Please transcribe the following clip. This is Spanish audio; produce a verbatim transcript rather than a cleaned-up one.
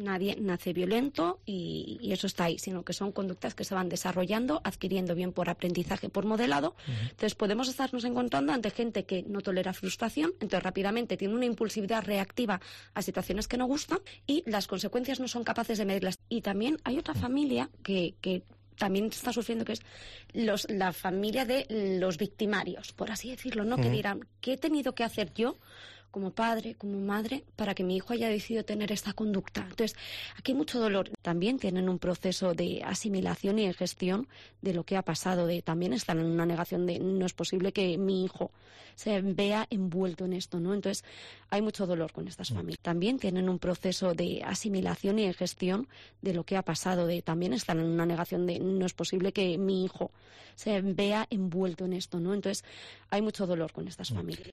nadie nace violento y, y eso está ahí, sino que son conductas que se van desarrollando, adquiriendo bien por aprendizaje, por modelado. Uh-huh. Entonces podemos estarnos encontrando ante gente que no tolera frustración, entonces rápidamente tiene una impulsividad reactiva a situaciones que no gustan y las consecuencias no son capaces de medirlas. Y también hay otra familia que... que también está sufriendo, que es los, la familia de los victimarios, por así decirlo, ¿no? Uh-huh. Que dirán, ¿qué he tenido que hacer yo como padre, como madre, para que mi hijo haya decidido tener esta conducta? Entonces, aquí hay mucho dolor. También tienen un proceso de asimilación y de gestión de lo que ha pasado, de también están en una negación de no es posible que mi hijo se vea envuelto en esto, ¿no? Entonces, hay mucho dolor con estas familias. También tienen un proceso de asimilación y de gestión de lo que ha pasado, de también están en una negación de no es posible que mi hijo se vea envuelto en esto, ¿no? Entonces, hay mucho dolor con estas familias.